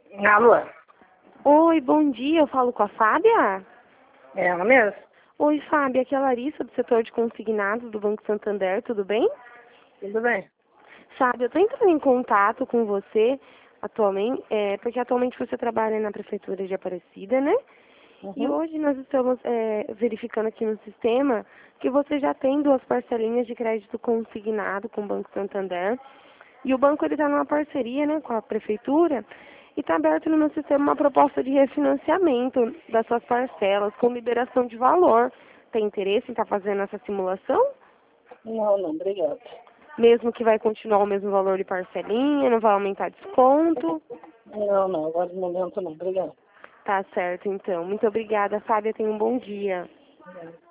Alô? Oi, bom dia. Eu falo com a Fábia? É ela mesmo? Oi, Fábia. Aqui é a Larissa, do setor de consignados do Banco Santander. Tudo bem? Tudo bem? Fábia, eu estou entrando em contato com você atualmente, porque atualmente você trabalha na Prefeitura de Aparecida, né? E Uhum. hoje nós estamos verificando aqui no sistema que você já tem 2 parcelinhas de crédito consignado com o Banco Santander. E o banco está numa parceria, né, com a Prefeitura e está aberto no meu sistema uma proposta de refinanciamento das suas parcelas com liberação de valor. Tem interesse em estar fazendo essa simulação? Não, não, obrigado. Mesmo que vai continuar o mesmo valor de parcelinha, não vai aumentar desconto? Não, não, agora no momento não, obrigado. Tá certo, então. Muito obrigada, Fábia. Tenha um bom dia. Obrigado.